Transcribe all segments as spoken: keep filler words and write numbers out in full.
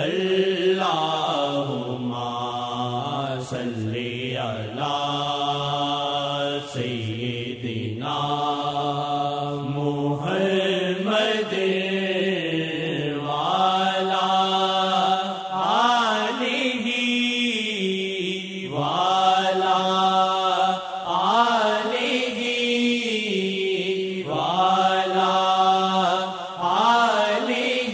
اللہم صلی علی سیدنا محمد وعلی آلہ وعلی آلہ وعلی آلہ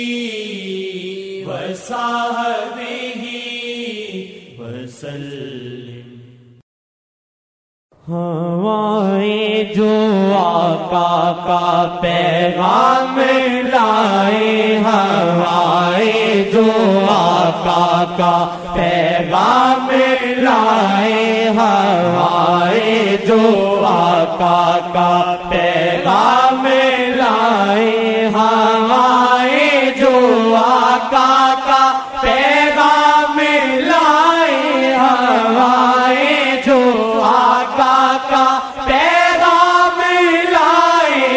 وصحبہ وسلم۔ ہوائیں جو آقا کا پیغام لائے، ہوائیں جو آقا کا پیغام لائے، ہوائیں جو آقا کا پیغام لائے، ہوائیں جو آقا کا پیغام لائے، ہوائیں جو آقا کا پیغام لائے،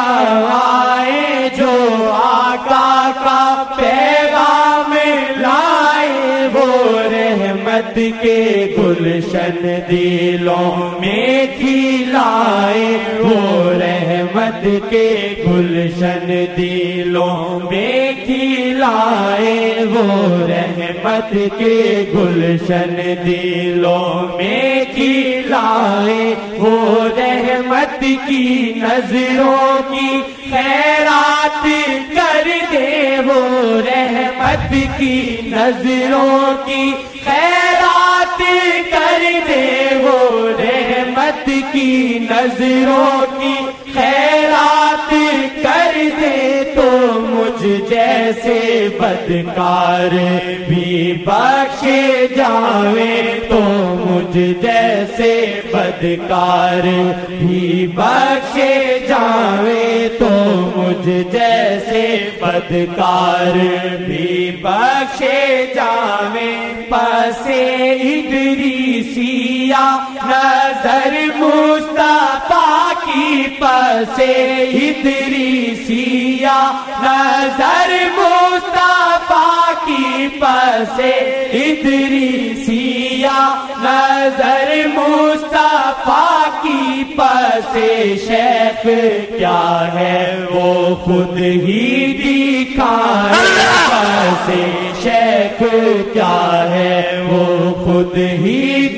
ہوائیں جو آقا کا پیغام لائے، وہ رحمت کے گلشن دلوں میں کھلائے، وہ رحمت کے گلشن دلوں میں کھلائے، وہ رحمت کے گلشن دلوں میں کھلائے، وہ رحمت کی نظروں کی خیرات کر دے، وہ رحمت کی نظروں کی خیرات کر دے، وہ رحمت کی نظروں کی خیرات کر دے، تو مجھ جیسے بدکار بھی بخشے جاوے، تو مجھ جیسے بدکار بھی بخشے جاوے، تو مجھ جیسے بدکار بھی بخشے جاوے، پسے ادریسیہ نظر مصطفیٰ کی، پسے ادریسیہ نظر مصطفیٰ کی، پسے ادریسیہ نظر مصطفیٰ کی، پسے شیخ کیا ہے وہ خود ہی دکھائے، پسے شیخ کیا ہے وہ خود ہی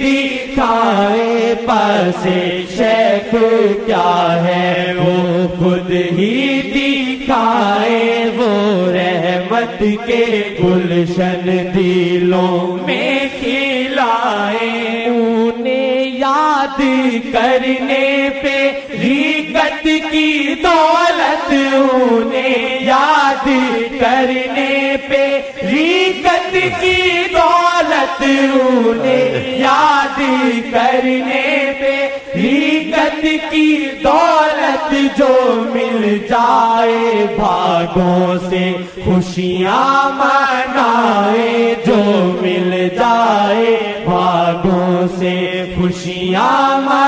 دکھائے، پسے شیخ کیا ہے وہ خود ہی دکھائے، وہ رحمت کے گلشن دلوں میں کھلائے، انہیں یاد کرنے پہ ریگت کی دولت، انہیں یاد کرنے پہ ریگت کی دولت، انہیں یاد کرنے پہ ریگت کی دولت، جو مل جائے بھاگوں سے خوشیاں منائے، جو مل جائے بھاگوں سے خوشیاں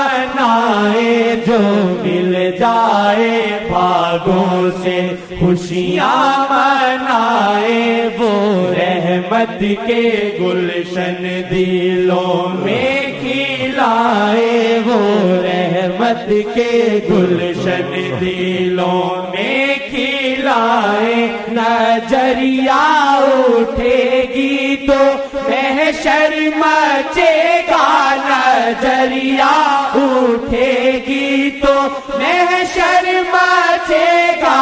منائے، جو مل جائے بھاگوں سے خوشیاں منائے، وہ رحمت کے گلشن دلوں میں کھلائے، وہ رحمت کے گلشن دلوں میں کھلائے، نظریہ اٹھے گی تو محشر مچے گا، نظریہ اٹھے گی تو محشر مچے گا،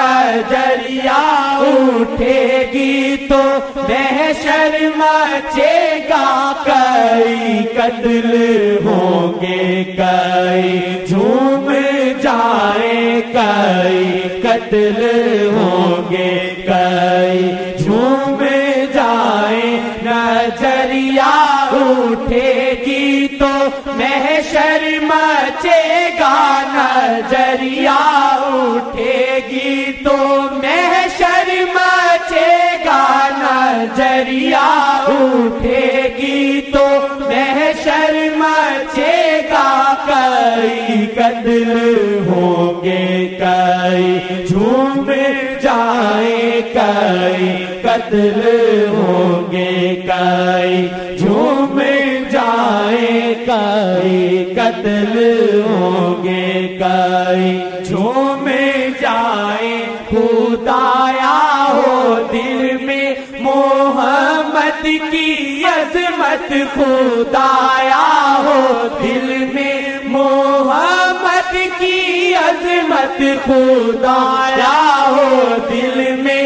نظریہ اٹھے گی تو محشر مچے گا، کئی قتل ہوں گے کئی جھوم جائیں، کئی قتل ہوں گے کئی جھوم جائیں، نظریہ اٹھے گی تو محشر مچے گا، نظریہ اٹھے گی تو محشر مچے گا، نظریہ اٹھے گی تو محشر مچے گا، کئی قتل ہوں گے کئی جھوم جائیں، کئی قتل ہوں گے کئی جھوم جائیں کئی قتل ہوں گے کئی جھوم جائیں خدایا ہو دل میں محمد کی عظمت خدایا ہو دل میں محمد کی عظمت خدایا ہو دل میں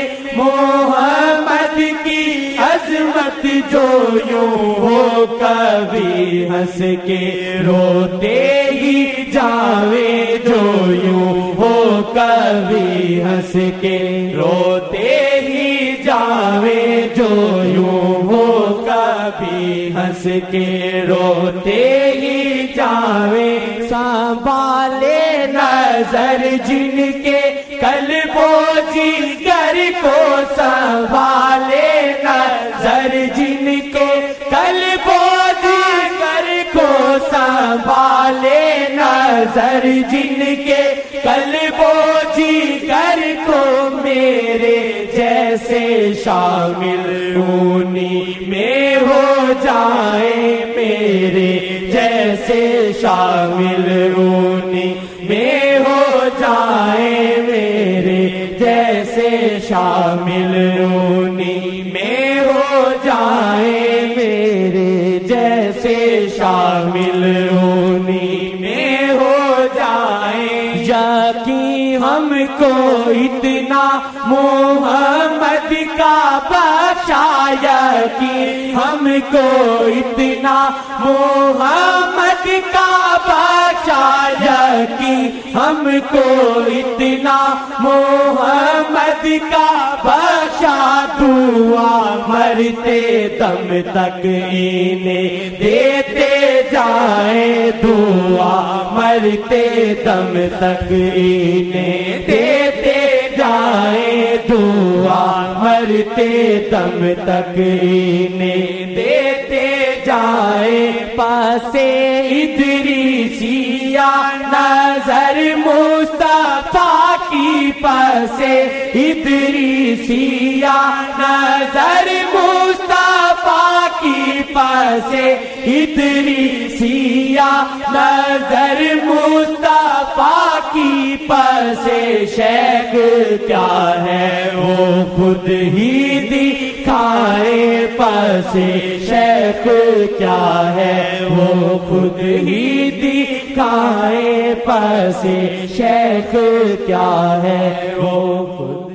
محمد کی عظمت جو یوں ہو کبھی ہنس کے روتے ہی جاوے جو یوں ہو کبھی ہنس کے روتے ہی جاوے جو یوں ہو کبھی ہنس کے روتے ہی جاوے سنبھالے نظر جن کے قلب و جگر کو سنبھالے نظر جن کے قلب و جگر کو سنبھالے نظر جن کے قلب و جگر کو میرے جیسے شامل انہی میں ہو جائیں میرے جیسے شامل انہی میں ہو جائیں میرے جیسے شامل انہی میں ہو جائیں میرے جیسے شامل انہی میں ہو جائیں یقین ہم کو اتنا محمد کا بخشا یقین ہم کو اتنا محمد کا بخشا یقین ہم کو اتنا محمد کا بخشا دعا مرتے دم تک انہیں دیتے جائیں دعا مرتے دم تک انہیں دیتے جائیں دعا مرتے دم تک انہیں دیتے جائیں پاسے ادریسیہ نظر مصطفیٰ کی پاسے ادریسیہ نظر مصطفیٰ کی پاسے ادریسیہ نظر مصطفیٰ کی پاسے شیخ کیا ہے وہ خود ہی دکھائے پاسے شیخ کیا ہے وہ خود ہی دکھائے پاسے شیخ کیا ہے وہ خود